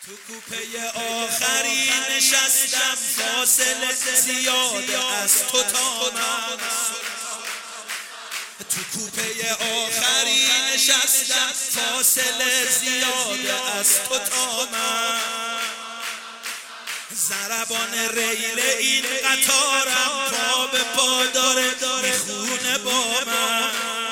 تو کوپه آخری نشستم، فاصله زیاده از تو تا من. تو کوپه آخری نشستم، فاصله زیاده از تو تا من. ضربان ریل این قطارم، پا به پا داره میخونه با من.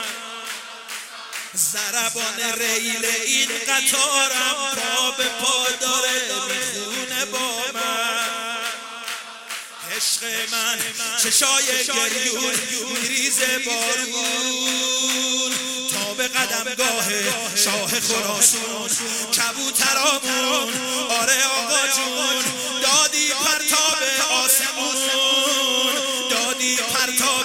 ضربان ریل این قطارم، پا به پا داره میخونه با من. عشق من چشای گریون میریزه بارون، تا به قدمگاه شاه خراسون. کبوترامون آره آقا جون، دادی پرتاب آسمون، دادی پرتاب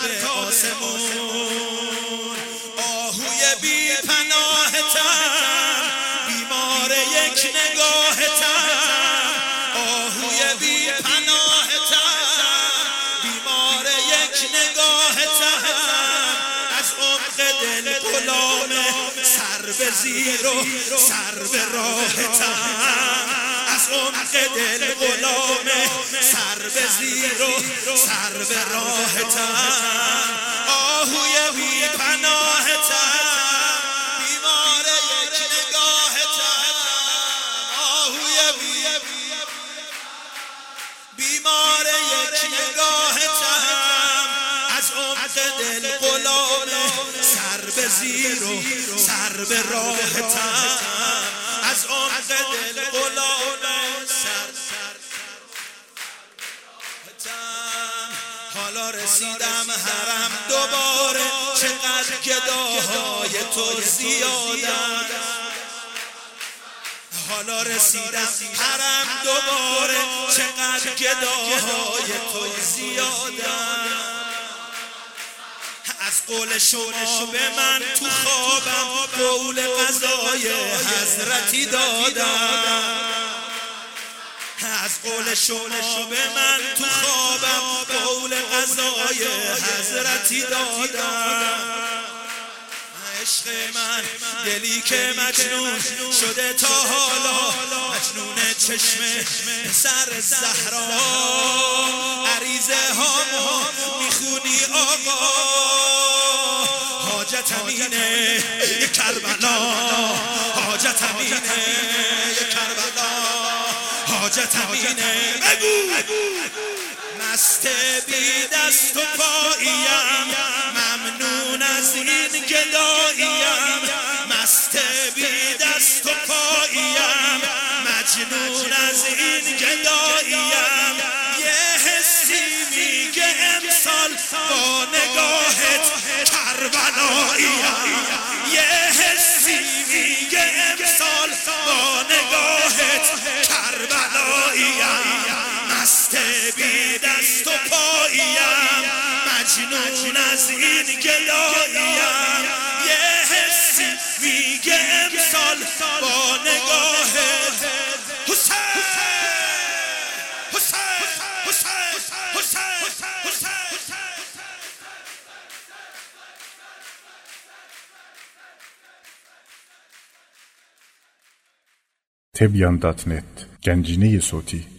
آسمون. آهوی بی پناهتم، بیمار یک نگاهتم. آهوی بی پناهتم، بیمار یک نگاهتم. از عمق دل غلام سر به زیر و سر به راهتم. از عمق دل غلام سر به زیر و سر به راهتم. آهوی بی پناهتم، بیمار یک نگاهتم. آهوی بیمار یک نگاهتم. از عمق دل غلام سر به زیر و سر به راهتم. از عمق دل غلام سر. حالا رسیدم حرم دوباره، چقدر گداهای تو زیادن. حالا رسیدم حرم دوباره، چقدر گداهای تو زیادن. از قول شما به من تو خوابم قول قضای حضرتی دادم. از قول شما به من تو خوابم قول قضای حضرتی دادم. عشق من دلی که مجنون شده تا حالا، مجنون چشم سر زهرا. عریضه هامو میخونی آقا، حاجتم اینه یک کربلا. حاجتم اینه یک کربلا. حاجتم اینه بگو. مست بی دست و پاییم، ممنون از این گداییم. مست بی دست و پاییم، مجنون از این گداییم. یه حسی میگه امسال با نگاهت کربلاییم. یه حسی میگه امسال با نگاهت کربلاییم. مست بی دست و پاییم، مجنون از این گداییم. یه حسی میگه امسال با نگاهت حسین حسین حسین حسین حسین. Tebyan.net Gencine صوتی